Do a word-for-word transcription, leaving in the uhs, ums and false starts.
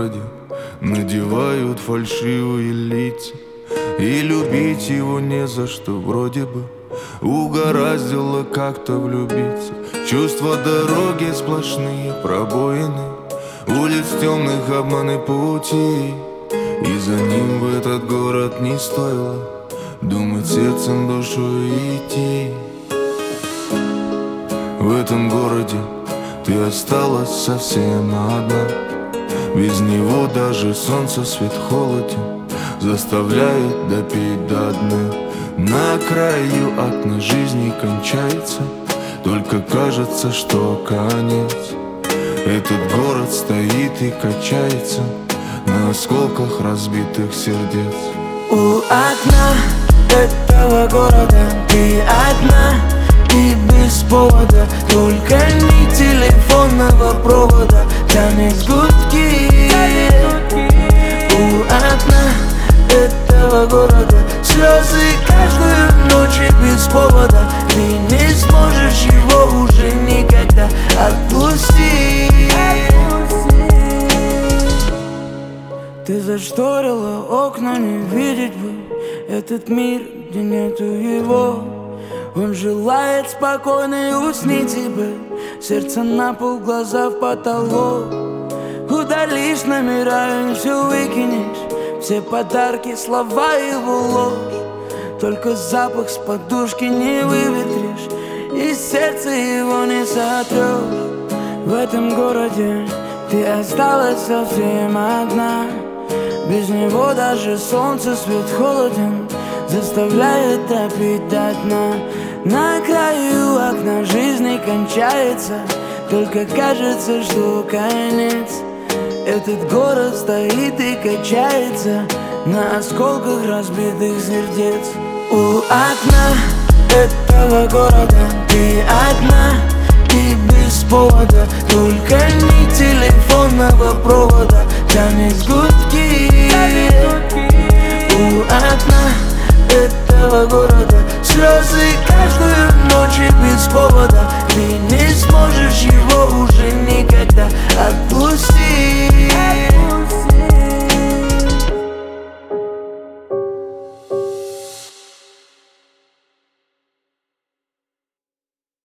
городе надевают фальшивые лица, и любить его не за что вроде бы угораздило как-то влюбиться. Чувства дороги сплошные пробоины, улиц темных обманы пути, и за ним в этот город не стоило думать сердцем, душой идти. В этом городе ты осталась совсем одна. Без него даже солнце свет холоден, заставляет допить до дна. На краю окна жизни кончается, только кажется, что конец. Этот город стоит и качается на осколках разбитых сердец. У окна этого города ты одна и без повода, только не телефонного провода тянет гудки. У окна этого города слезы каждую ночь и без повода. Ты не сможешь его уже никогда отпустить. Ты зашторила окна, не видеть бы этот мир, где нету его. Он желает спокойно и уснить тебе, сердце на пол, глаза в потолок. Удалишь номера и все выкинешь, все подарки, слова его ложь. Только запах с подушки не выветришь, и сердце его не сотрешь. В этом городе ты осталась совсем одна. Без него даже солнце свет холоден, заставляет топить до дна. На краю окна жизни кончается, только кажется, что конец. Этот город стоит и качается на осколках разбитых сердец. У окна этого города ты одна и без повода, только не телефонного провода тянет гудки. У окна этого города слезы каждую ночь и без повода. Ты не